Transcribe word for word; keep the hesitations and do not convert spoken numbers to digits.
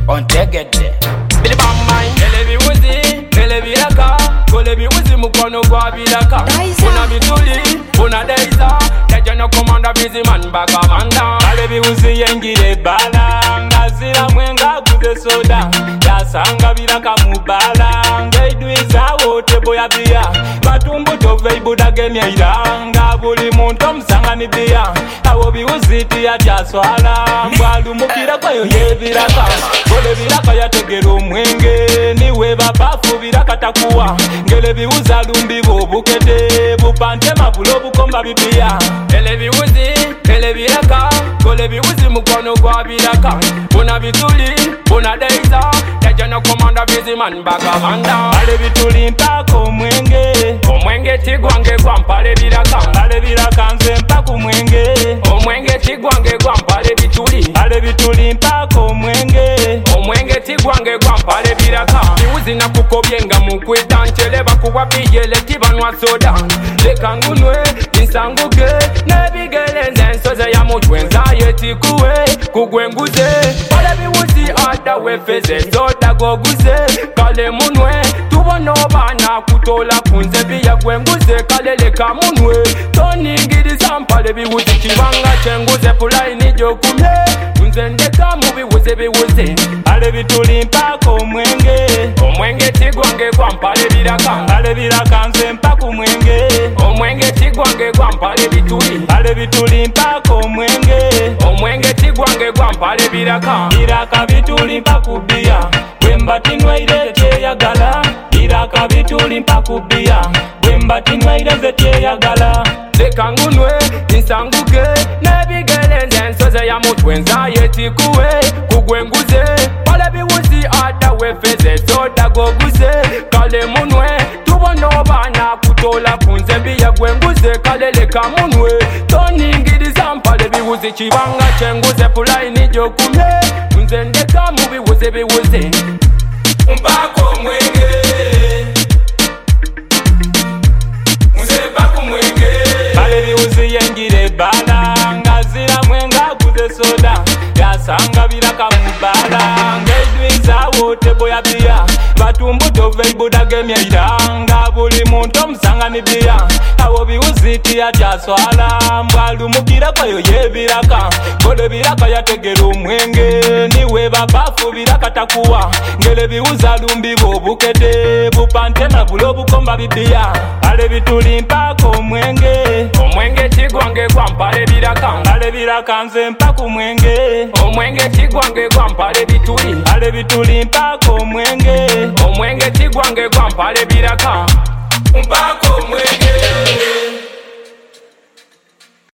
ontegedde bili bamai elebi wuzi elebi raka kolebi wuzi mukono gwa bilaka una bituli una deiza tejana komanda busy man bagamanda elebi wuzi yengire bala ngazira mwenga kuze soda yasanga bilaka mubala ngeidwiza wote boya bia batumbu tove ibuda gemya iranga buli muntu omusanga ni bia abo biwuziti yatyaswala mbwalu mukira kwayo yebiraka kole biraka yategera omwenge niwe babafu biraka takuwa ngele biwuza lumbi bobukete bupante mabulo bukomba bibia ele biwuzi ele biraka kole biwuzi mukono gwa biraka bona bituli bona deiza tejana komanda busy man bagamanda ale bituli mpako omwenge omwenge tigwange gwampale biraka ale biraka nze mpako omwenge omwenge tigwange gwampale bituli ale bituli mpako omwenge omwenge tigwange gwampale biraka biwuzi nakukobyenga mukwita nchele bakuwa biyele tibanwa soda leka ngunwe insanguge nebigele nze nsoze ya mutwenza yetikuwe kugwenguze ale biwuzi ada wefeze soda goguze kale munwe tubona obana kutola kunze biyagwenguze kale leka munwe toningiriza mpale biwuzi kibanga kyenguze pulaini gyokumye nze ndeka mu biwuzi biwuzi ale bituli mpaka omwenge omwenge tigwange gwampale biraka ale biraka nze mpaka omwenge omwenge tigwange gwampale bituli ale bituli mpaka omwenge omwenge tigwange gwampale biraka biraka bituli mpaka ubia bwemba tinwaire kyeyagala biraka bituli mpaka ubia bwemba tinwaire ze kyeyagala leka ngunwe insanguge nebigele nze nsoze ya mutwenza yetikuwe kugwenguze pale biwuzi ada wefeze soda goguze kale munwe tubona obana kutola kunze biyagwenguze kale leka munwe toningiriza mpale biwuzi kibanga kyenguze pulaini gyokumye nze ndeka mu biwuzi biwuzi mpaka omwenge nze mpaka omwenge kale biwuzi yengire bala ngazira mwenga kuze soda yasanga biraka mubala ngedwiza wote boya bia batumbu tove ibuda gemya iranga buli muntu omusanga ni bia abo biwuziti yatyaswala mbwalu mukira kwayo yebiraka kole biraka yategera omwenge niwe babafu biraka takuwa ngele biwuza lumbi bobukete bupante mabulo bukomba bibia ale bituli mpaka omwenge omwenge tigwange gwampale biraka ale biraka nze mpaka omwenge omwenge tigwange gwampale bituli ale bituli mpaka omwenge omwenge tigwange gwampale biraka